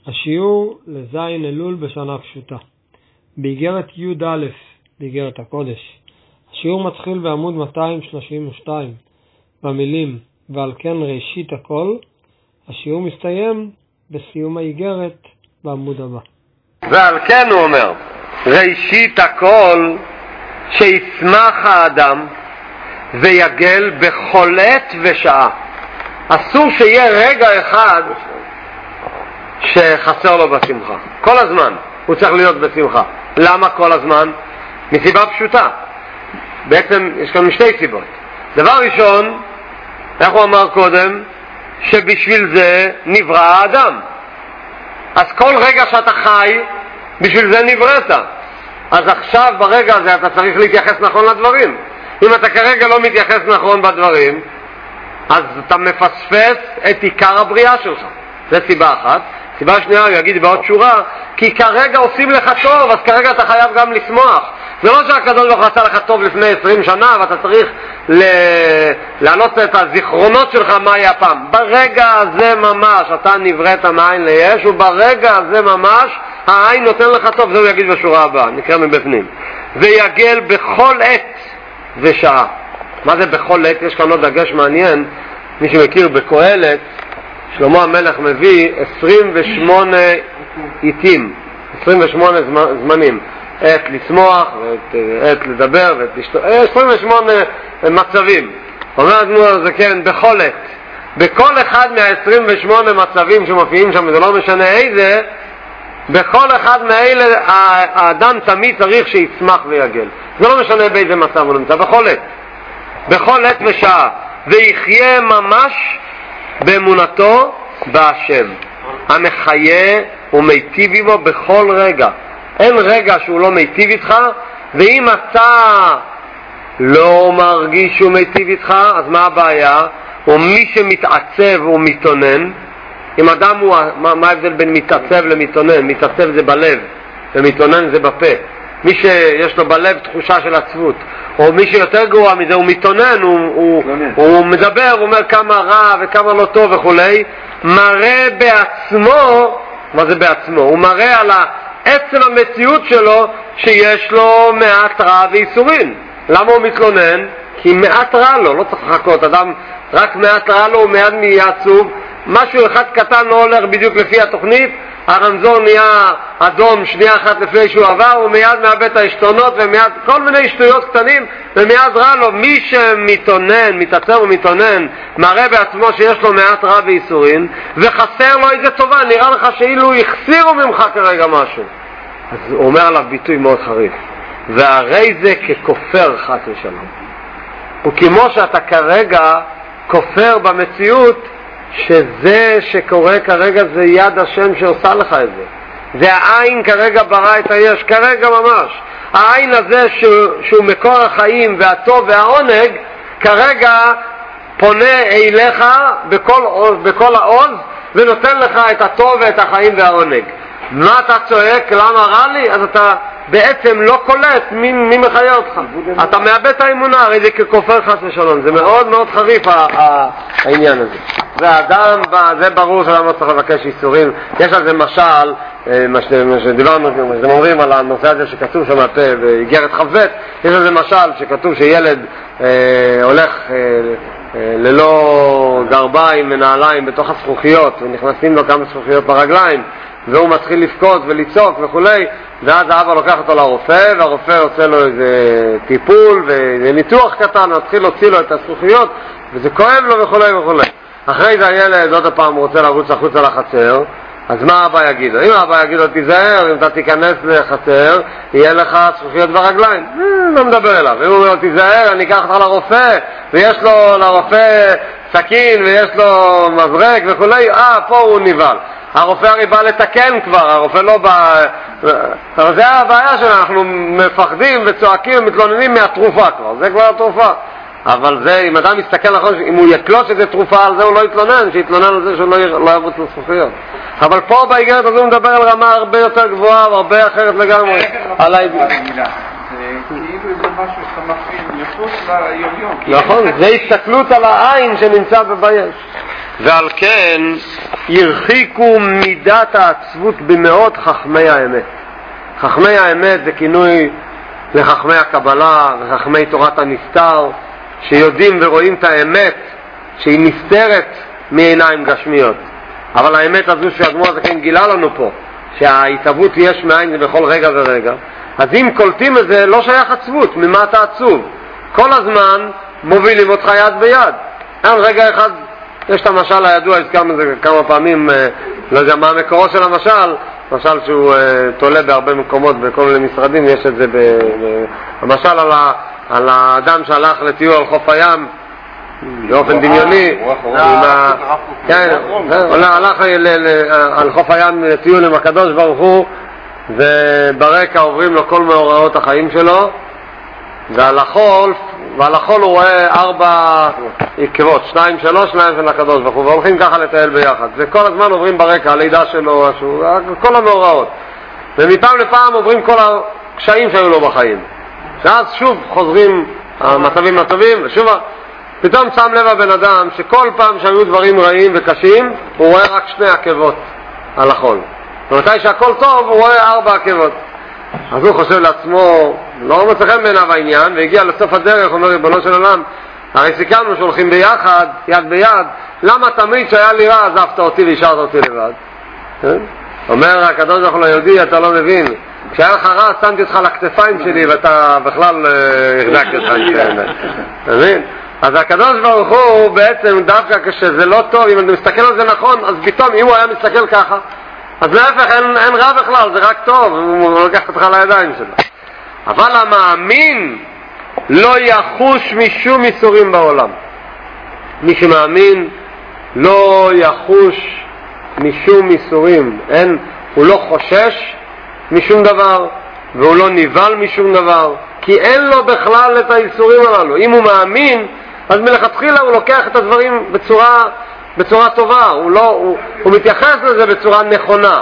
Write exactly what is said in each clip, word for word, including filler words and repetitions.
השיעור לזין אלול בשנה פשוטה. באיגרת י' א' באיגרת הקודש. השיעור מתחיל בעמוד מאתיים שלושים ושתיים במילים ועל כן ראשית הכל. השיעור מסתיים בסיום האיגרת בעמוד הבא. ועל כן הוא אומר ראשית הכל שישמח האדם ויגל בכל עת ושעה. אסור שיהיה רגע אחד שחסר לו בשמחה. כל הזמן הוא צריך להיות בשמחה. למה כל הזמן? מסיבה פשוטה. בעצם יש כאן שתי סיבות. דבר ראשון, איך הוא אמר קודם? שבשביל זה נברא האדם. אז כל רגע שאתה חי, בשביל זה נבראת. אז עכשיו ברגע הזה אתה צריך להתייחס נכון לדברים. אם אתה כרגע לא מתייחס נכון בדברים, אז אתה מפספס את עיקר הבריאה שלך. זה סיבה אחת. סיבה שנייה, הוא יגיד בעוד שורה, כי כרגע עושים לך טוב, אז כרגע אתה חייב גם לשמוח. זה לא שהקדוש ברוך הוא עשה לך טוב לפני עשרים שנה, ואתה צריך ל- להעלות את הזיכרונות שלך מה היה פעם. ברגע הזה ממש, אתה נבראת מעין ליש, וברגע הזה ממש, העין נותן לך טוב. זה הוא יגיד בשורה הבאה, נקרא מבפנים. ויגל בכל עת ושעה. מה זה בכל עת? יש כאן עוד דגש מעניין. מי שמכיר בקהלת, שלמה המלך מביא עשרים ושמונה עיתים, עשרים ושמונה זמנים, עת לשמוח, עת לדבר, ועת לשתות, עשרים ושמונה מצבים. אומר אדמו"ר זה כן, בכל עת. בכל אחד מה-עשרים ושמונה מצבים שמופיעים שם, זה לא משנה איזה, בכל אחד מאלה האדם תמיד צריך שישמח ויגל. זה לא משנה באיזה מצב הוא נמצא, בכל עת. בכל עת ושעה. ויחיה ממש באמונתו בהשם המחיה ומיטיב עמו בכל רגע. אין רגע שהוא לא מיטיב איתך, ואם אתה לא מרגיש שהוא מיטיב איתך, אז מה הבעיה? ומי שמתעצב ומתונן, אם אדם הוא, מה, מה ההבדל בין מתעצב למתונן? מתעצב זה בלב ומתונן זה בפה. מי שיש לו בלב תחושה של עצבות, או מי שיותר גרוע מזה הוא מתונן, הוא, הוא, הוא מדבר, הוא אומר כמה רע וכמה לא טוב וכולי, מראה בעצמו. מה זה בעצמו? הוא מראה על עצם המציאות שלו שיש לו מעט רע ואיסורים. למה הוא מתלונן? כי מעט רע לו, לא צריך לחכות. אדם רק מעט רע לו, הוא מיד נהיה עצוב. משהו אחד קטן לא הולך בדיוק לפי התוכנית, הרמזור נהיה אדום שנייה אחת לפני שהוא עבר, הוא מיד מאבד את העשתונות ומיד כל מיני שטויות קטנים, ומיד רע לו. מי שמתונן, מתעצר ומתונן, מראה בעצמו שיש לו מעט רע ואיסורים, וחסר לו איזה טובה, נראה לך שאילו יחסירו ממך כרגע משהו. אז הוא אומר עליו ביטוי מאוד חריף, והרי זה ככופר חס ושלום. וכמו שאתה כרגע כופר במציאות, שזה שקורה כרגע זה יד השם שעושה לך את זה. זה העין כרגע ברא את היש, כרגע ממש. העין הזה שהוא, שהוא מקור החיים והטוב והעונג, כרגע פונה אליך בכל, עוז, בכל העוז, ונותן לך את הטוב ואת החיים והעונג. מה אתה צועק? למה רע לי? אז אתה בעצם לא קולט מי, מי מחיה אותך. אתה מאבד את האמונה, הרי זה ככופר חס ושלום. זה מאוד מאוד חריף העניין הזה. והאדם, זה ברור שלמה צריך לבקש איסורים. יש על זה משל, מה שדיברנו, שאתם אומרים על הנושא הזה שכתוב שם הפה באיגרת חב"ד, יש על זה משל שכתוב שילד אה, הולך אה, אה, ללא גרביים ונעליים בתוך הזכוכיות, ונכנסים לו כמה זכוכיות ברגליים, והוא מתחיל לבכות ולצעוק וכולי, ואז האבא לוקח אותו לרופא, והרופא עושה לו איזה טיפול וניתוח קטן, מתחיל להוציא לו את הזכוכיות, וזה כואב לו וכולי וכולי. אחרי זה הילד עוד הפעם רוצה לרוץ החוצה לחצר, אז מה האבא יגיד לו? אם האבא יגיד לו תיזהר, אם אתה תיכנס לחצר יהיה לך זכוכיות ברגליים, לא מדבר אליו. אם הוא אומר תיזהר, אני אקח אותך לרופא, ויש לו לרופא סכין ויש לו מזרק וכולי, אה פה הוא נבהל. הרופא הרי בא לתקן כבר, הרופא לא בא. אבל זה הבעיה שלנו, אנחנו מפחדים וצועקים ומתלוננים מהתרופה כבר, זה כבר התרופה. אבל זה, אם אדם מסתכל נכון, אם הוא יקלוש איזה תרופה על זה הוא לא יתלונן, שיתלונן על זה שהוא לא, לא יבוץ לזכוכיות. אבל פה באיגרת הזו הוא מדבר על רמה הרבה יותר גבוהה והרבה אחרת לגמרי. על האיגרת. כאילו זה משהו שאתה מפעיל מחוץ ליומיום. נכון, זה הסתכלות על העין שנמצא בבייש. ועל כן הרחיקו מידת העצבות במאות חכמי האמת. חכמי האמת זה כינוי לחכמי הקבלה וחכמי תורת הנסתר, שיודעים ורואים את האמת שהיא נסתרת מעיניים גשמיות. אבל האמת הזו שהאדמו"ר הזקן גילה לנו פה, שההתהוות יש מאין זה בכל רגע ורגע, אז אם קולטים את זה לא שייך עצבות. ממה אתה עצוב? כל הזמן מובילים אותך יד ביד. אין רגע אחד, יש את המשל הידוע, הזכרנו את זה כמה פעמים, לא יודע מה המקורו של המשל, משל שהוא תולה בהרבה מקומות בכל מיני משרדים, יש את זה ב... המשל על, ה... על האדם שהלך לטיול על חוף הים באופן דמיוני, הלך על חוף הים לטיול עם הקדוש ברוך הוא, וברקע עוברים לו כל מאורעות החיים שלו, ועל החול ועל החול הוא רואה ארבע עקבות, שניים שלוש, שניים של הקדוש ברוך הוא, והולכים ככה לטייל ביחד, וכל הזמן עוברים ברקע הלידה שלו, כל המאורעות, ומפעם לפעם עוברים כל הקשיים שהיו לו בחיים, ואז שוב חוזרים המצבים הטובים, ושוב פתאום שם לב הבן אדם שכל פעם שהיו דברים רעים וקשים הוא רואה רק שני עקבות על החול, ומתי שהכל טוב הוא רואה ארבע עקבות. אז הוא חושב לעצמו, לא מצא חן בעיניו העניין, והגיע לסוף הדרך, אומר ריבונו של עולם, הרי סיכמנו שהולכים ביחד, יד ביד, למה תמיד שהיה לי רע עזבת אותי והשארת אותי לבד? אומר הקדוש ברוך הוא ליהודי, אתה לא מבין, כשהיה לך רע שמתי אותך לכתפיים שלי ואתה בכלל החזקתי אותך. אתה מבין? אז הקדוש ברוך הוא בעצם דווקא כשזה לא טוב, אם אתה מסתכל על זה נכון, אז פתאום אם הוא היה מסתכל ככה, אז להפך אין, אין רע בכלל, זה רק טוב, הוא לוקח אותך לידיים שלו. אבל המאמין לא יחוש משום איסורים בעולם. מי שמאמין לא יחוש משום איסורים, אין, הוא לא חושש משום דבר והוא לא ניבל משום דבר, כי אין לו בכלל את האיסורים הללו. אם הוא מאמין, אז מלכתחילה הוא לוקח את הדברים בצורה בצורה טובה, הוא לא, הוא, הוא מתייחס לזה בצורה נכונה.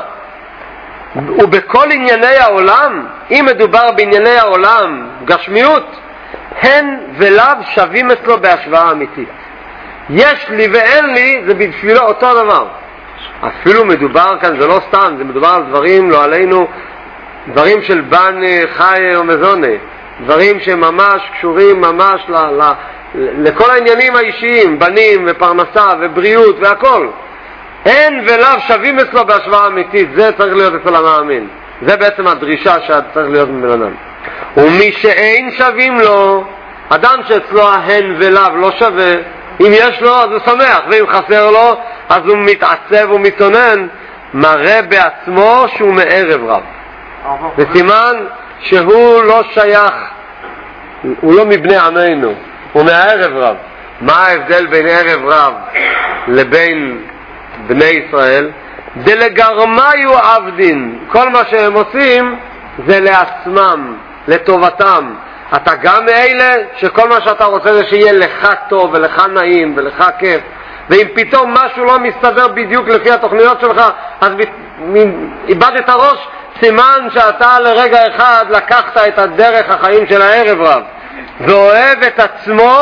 ובכל ענייני העולם, אם מדובר בענייני העולם, גשמיות, הן ולאו שווים אצלו בהשוואה אמיתית. יש לי ואין לי, זה בשבילו אותו דבר. אפילו מדובר כאן, זה לא סתם, זה מדובר על דברים, לא עלינו, דברים של בן חי או מזונה, דברים שממש קשורים ממש ל... ל לכל העניינים האישיים, בנים ופרנסה ובריאות והכל. אין ולאו שווים אצלו בהשוואה אמיתית. זה צריך להיות אצל המאמין. זה בעצם הדרישה שצריך להיות מבן אדם. ומי שאין שווים לו, אדם שאצלו ההן ולאו לא שווה, אם יש לו אז הוא שמח, ואם חסר לו אז הוא מתעצב ומתונן, מראה בעצמו שהוא מערב רב. זה סימן שהוא לא שייך, הוא לא מבני עמנו, הוא מהערב רב. מה ההבדל בין ערב רב לבין בני ישראל? דלגרמיו עבדין, כל מה שהם עושים זה לעצמם, לטובתם. אתה גם מאלה שכל מה שאתה רוצה זה שיהיה לך טוב ולך נעים ולך כיף, ואם פתאום משהו לא מסתדר בדיוק לפי התוכניות שלך אז איבדת הראש, סימן שאתה לרגע אחד לקחת את הדרך החיים של הערב רב ואוהב את עצמו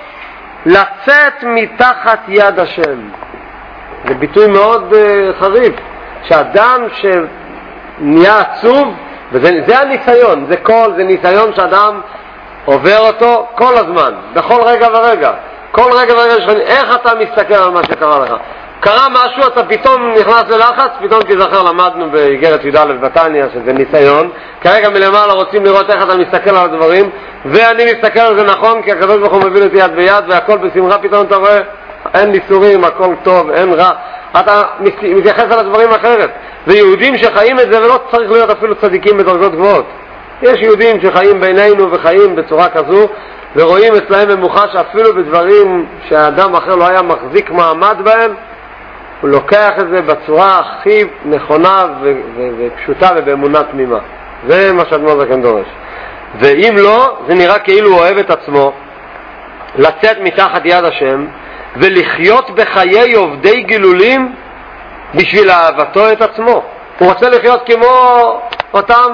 לצאת מתחת יד השם. זה ביטוי מאוד uh, חריף, שאדם שנהיה עצוב, וזה זה הניסיון, זה כל, זה ניסיון שאדם עובר אותו כל הזמן, בכל רגע ורגע. כל רגע ורגע שלך, איך אתה מסתכל על מה שקרה לך? קרה משהו, אתה פתאום נכנס ללחץ, פתאום תזכר, למדנו באיגרת י"א בתניא שזה ניסיון, כרגע מלמעלה רוצים לראות איך אתה מסתכל על הדברים, ואני מסתכל על זה נכון, כי הקדוש ברוך הוא מביא אותי יד ביד, והכל בשמחה, פתאום אתה רואה, אין ניסורים, הכל טוב, אין רע, אתה מתייחס על הדברים אחרת. ויהודים שחיים את זה, ולא צריך להיות אפילו צדיקים בדרגות גבוהות. יש יהודים שחיים בינינו וחיים בצורה כזו, ורואים אצלהם ממוחש אפילו בדברים שהאדם אחר לא היה מחזיק מעמד בהם, הוא לוקח את זה בצורה הכי נכונה ו- ו- ופשוטה ובאמונה תמימה. זה מה שאדמו"ר הזקן דורש. ואם לא, זה נראה כאילו הוא אוהב את עצמו לצאת מתחת יד השם ולחיות בחיי עובדי גילולים בשביל אהבתו את עצמו. הוא רוצה לחיות כמו אותם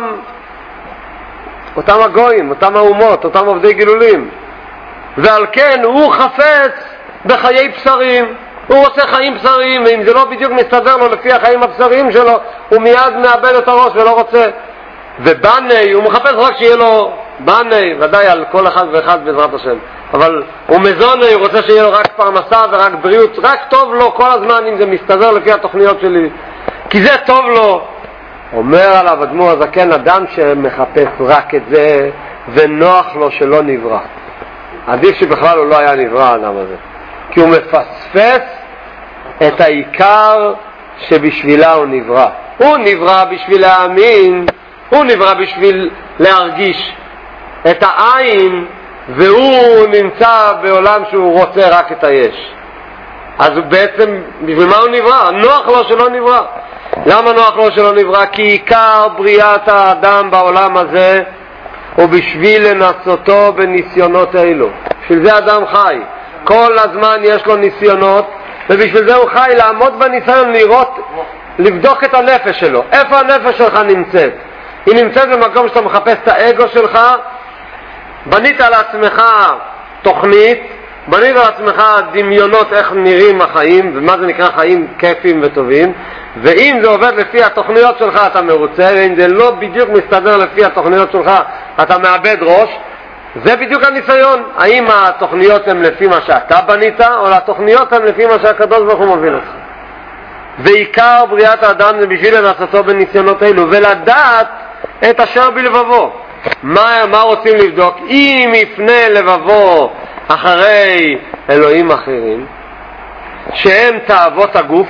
אותם הגויים, אותם האומות, אותם עובדי גילולים, ועל כן הוא חפץ בחיי בשרים. הוא רוצה חיים בשריים, ואם זה לא בדיוק מסתדר לו לפי החיים הבשריים שלו, הוא מיד מאבד את הראש ולא רוצה. ובני, הוא מחפש רק שיהיה לו בני, ודאי על כל אחד ואחד בעזרת השם, אבל הוא מזוני, הוא רוצה שיהיה לו רק פרנסה ורק בריאות, רק טוב לו כל הזמן אם זה מסתדר לפי התוכניות שלי, כי זה טוב לו. אומר עליו אדמו"ר הזקן, אדם שמחפש רק את זה ונוח לו שלא נברא, עדיף שבכלל הוא לא היה נברא האדם הזה, כי הוא מפספס את העיקר שבשבילה הוא נברא. הוא נברא בשביל להאמין, הוא נברא בשביל להרגיש את העין, והוא נמצא בעולם שהוא רוצה רק את היש. אז הוא בעצם, בשביל מה הוא נברא? נוח לו שלא נברא. למה נוח לו שלא נברא? כי עיקר בריאת האדם בעולם הזה הוא בשביל לנסותו בניסיונות האלו. בשביל זה אדם חי, כל הזמן יש לו ניסיונות, ובשביל זה הוא חי, לעמוד בניסיון, לראות, לבדוק את הנפש שלו. איפה הנפש שלך נמצאת? היא נמצאת במקום שאתה מחפש את האגו שלך, בנית על עצמך תוכנית, בנית על עצמך דמיונות איך נראים החיים, ומה זה נקרא חיים כיפים וטובים, ואם זה עובד לפי התוכניות שלך אתה מרוצה, ואם זה לא בדיוק מסתדר לפי התוכניות שלך אתה מאבד ראש. זה בדיוק הניסיון, האם התוכניות הן לפי מה שאתה בנית, או התוכניות הן לפי מה שהקדוש ברוך הוא מוביל אותך. ועיקר בריאת האדם זה בשביל לנסותו בניסיונות האלו, ולדעת את אשר בלבבו. מה, מה רוצים לבדוק? אם יפנה לבבו אחרי אלוהים אחרים, שהם תאוות הגוף,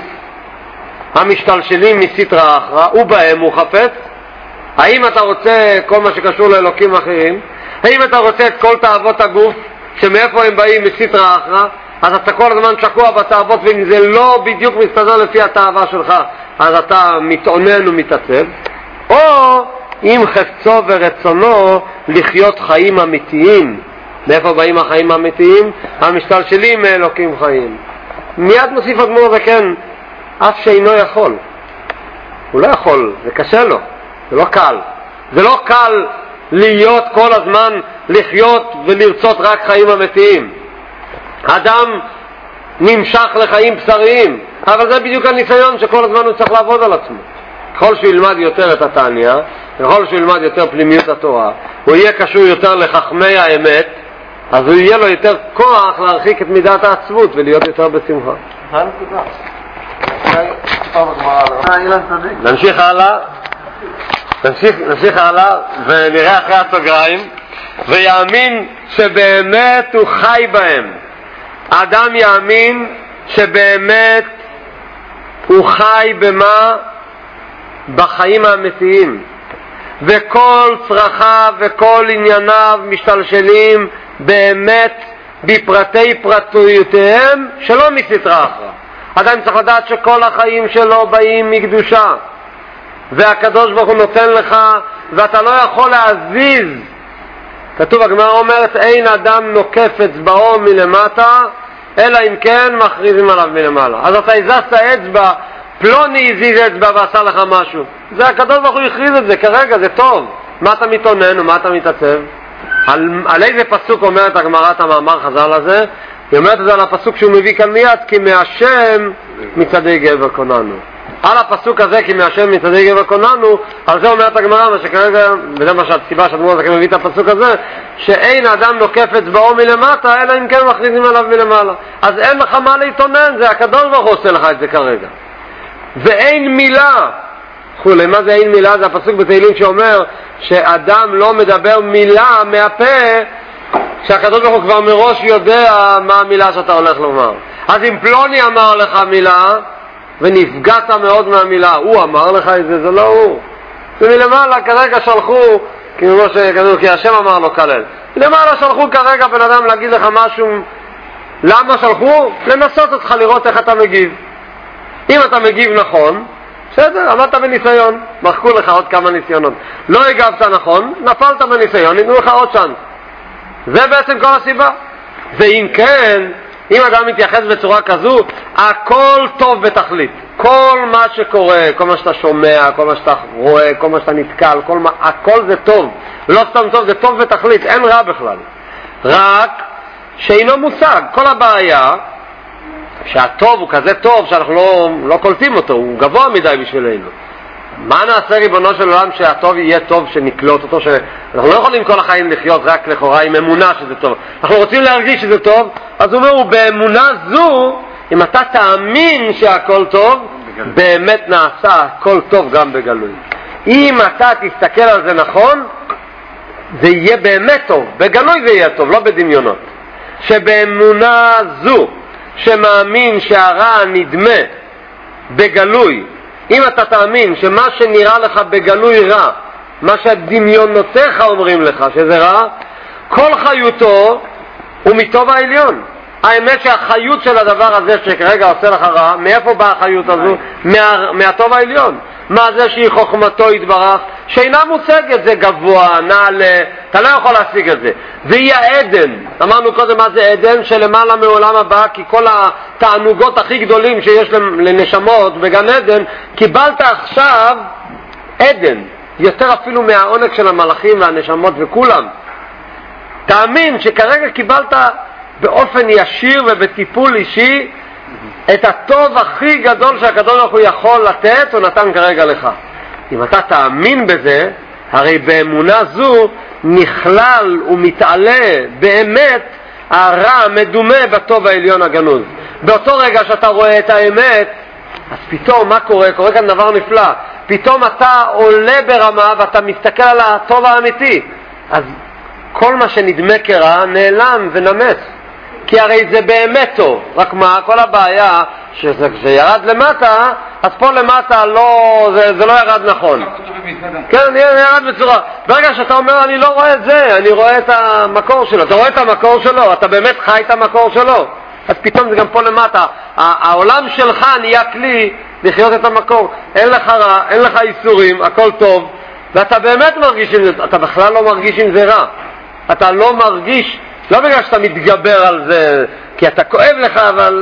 המשתלשלים מסתרא אחרא, ובהם הוא חפץ. האם אתה רוצה כל מה שקשור לאלוקים אחרים? האם אתה רוצה את כל תאוות הגוף, שמאיפה הם באים מסתרא אחרא? אז אתה כל הזמן שקוע בתאוות, ואם זה לא בדיוק מסתדר לפי התאווה שלך, אז אתה מתעונן ומתעצב. או אם חפצו ורצונו לחיות חיים אמיתיים. מאיפה באים החיים האמיתיים? המשתלשלים מאלוקים חיים. מיד מוסיף אדמו"ר הזקן, אף שאינו יכול. הוא לא יכול, זה קשה לו, זה לא קל. זה לא קל להיות כל הזמן, לחיות ולרצות רק חיים אמיתיים. אדם נמשך לחיים בשריים, אבל זה בדיוק הניסיון שכל הזמן הוא צריך לעבוד על עצמו. ככל שהוא ילמד יותר את התניה, ככל שהוא ילמד יותר פנימיות התורה, הוא יהיה קשור יותר לחכמי האמת, אז הוא יהיה לו יותר כוח להרחיק את מידת העצבות ולהיות יותר בשמחה. נמשיך הלאה, נמשיך, נמשיך הלאה ונראה אחרי הסוגריים. ויאמין שבאמת הוא חי בהם. האדם יאמין שבאמת הוא חי במה? בחיים האמיתיים, וכל צרכיו וכל ענייניו משתלשלים באמת בפרטי פרטיותיהם שלא מסתרא אחרא. אדם צריך לדעת שכל החיים שלו באים מקדושה, והקדוש ברוך הוא נותן לך, ואתה לא יכול להזיז. כתוב, הגמרא אומרת, אין אדם נוקף אצבעו מלמטה אלא אם כן מכריזים עליו מלמעלה. אז אתה הזזת אצבע, פלוני הזיז אצבע ועשה לך משהו, זה הקדוש ברוך הוא הכריז את זה כרגע, זה טוב. מה אתה מתעונן ומה אתה מתעצב? על, על איזה פסוק אומרת הגמרא את המאמר חז"ל הזה? היא אומרת את זה על הפסוק שהוא מביא כאן מיד, כי מהשם מצעדי גבר קוננו. על הפסוק הזה, כי מהשם מצעדי גבר קוננו, על זה אומרת הגמרא, מה שכרגע, וזה מה שהסיבה שאדמו"ר הזקן מביא את הפסוק הזה, שאין אדם נוקף אצבעו מלמטה אלא אם כן מכריזים עליו מלמעלה. אז אין לך מה להתעונן, זה הקדוש ברוך הוא עושה לך את זה כרגע. ואין מילה כולי. מה זה אין מילה? זה הפסוק בתהילים שאומר שאדם לא מדבר מילה מהפה, שהקדוש ברוך הוא כבר מראש יודע מה המילה שאתה הולך לומר. אז אם פלוני אמר לך מילה ונפגעת מאוד מהמילה, הוא אמר לך את זה, זה לא הוא, זה מלמעלה. כרגע שלחו, כמו שכתוב, כי השם אמר לו כלל, למעלה שלחו כרגע בן אדם להגיד לך משהו. למה שלחו? לנסות אותך, לראות איך אתה מגיב. אם אתה מגיב נכון, בסדר, עמדת בניסיון, מחקו לך עוד כמה ניסיונות. לא הגבת נכון, נפלת בניסיון, ניתנו לך עוד צ'אנס. זה בעצם כל הסיבה. ואם כן, אם אדם מתייחס בצורה כזו, הכל טוב בתכלית. כל מה שקורה, כל מה שאתה שומע, כל מה שאתה רואה, כל מה שאתה נתקל, כל מה, הכל זה טוב. לא סתם טוב, זה טוב בתכלית, אין רע בכלל. רק שאינו מושג. כל הבעיה שהטוב הוא כזה טוב שאנחנו לא, לא קולטים אותו, הוא גבוה מדי בשבילנו. מה נעשה ריבונו של עולם שהטוב יהיה טוב, שנקלוט אותו, שאנחנו לא יכולים כל החיים לחיות רק לכאורה עם אמונה שזה טוב, אנחנו רוצים להרגיש שזה טוב. אז הוא אומר, ובאמונה זו, אם אתה תאמין שהכל טוב, באמת נעשה הכל טוב גם בגלוי. אם אתה תסתכל על זה נכון, זה יהיה באמת טוב, בגלוי זה יהיה טוב, לא בדמיונות. שבאמונה זו, שמאמין שהרע נדמה בגלוי, אם אתה תאמין שמה שנראה לך בגלוי רע, מה שהדמיונותיך אומרים לך שזה רע, כל חיותו הוא מטוב העליון. האמת שהחיות של הדבר הזה שכרגע עושה לך רע, מאיפה באה החיות הזו? מה, מהטוב העליון. מה זה שהיא חוכמתו יתברך, שאינה מושגת, זה גבוה, נעלה, אתה לא יכול להשיג את זה. והיא העדן, אמרנו קודם מה זה עדן, שלמעלה מעולם הבא, כי כל התענוגות הכי גדולים שיש לנשמות בגן עדן, קיבלת עכשיו עדן, יותר אפילו מהעונג של המלאכים והנשמות וכולם. תאמין שכרגע קיבלת באופן ישיר ובטיפול אישי את הטוב הכי גדול שהקדוש ברוך הוא יכול לתת, הוא נתן כרגע לך. אם אתה תאמין בזה, הרי באמונה זו נכלל ומתעלה באמת הרע מדומה בטוב העליון הגנוז. באותו רגע שאתה רואה את האמת, אז פתאום מה קורה? קורה כאן דבר נפלא. פתאום אתה עולה ברמה ואתה מסתכל על הטוב האמיתי. אז כל מה שנדמה כרע נעלם ונמס. כי הרי זה באמת טוב, רק מה, כל הבעיה שזה ירד למטה, אז פה למטה לא, זה, זה לא ירד נכון. כן, ירד בצורה. ברגע שאתה אומר אני לא רואה את זה, אני רואה את המקור שלו, אתה רואה את המקור שלו, אתה באמת חי את המקור שלו, אז פתאום זה גם פה למטה, העולם שלך נהיה כלי לחיות את המקור, אין לך רע, אין לך איסורים, הכל טוב, ואתה באמת מרגיש עם זה, אתה בכלל לא מרגיש עם זה רע, אתה לא מרגיש, לא בגלל שאתה מתגבר על זה, כי אתה כואב לך, אבל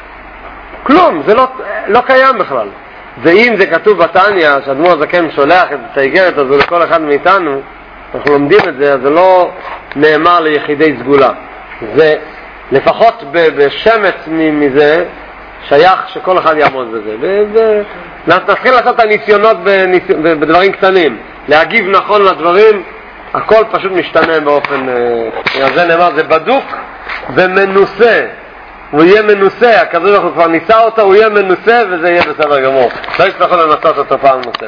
כלום, זה לא, לא קיים בכלל. ואם זה כתוב בתניא, שהאדמו"ר הזקן שולח את האיגרת הזו לכל אחד מאיתנו, אנחנו לומדים את זה, אז זה לא נאמר ליחידי סגולה. זה לפחות בשמץ מזה, שייך שכל אחד יעמוד בזה. ונתחיל לעשות את הניסיונות בדברים קטנים, להגיב נכון לדברים, הכל פשוט משתנה באופן, אז זה נאמר, זה בדוק ומנוסה. הוא יהיה מנוסה, הכזו אנחנו כבר ניסה אותו, הוא יהיה מנוסה וזה יהיה בסדר גמור. לא יצטרכו לנסות אותו פעם נוספת.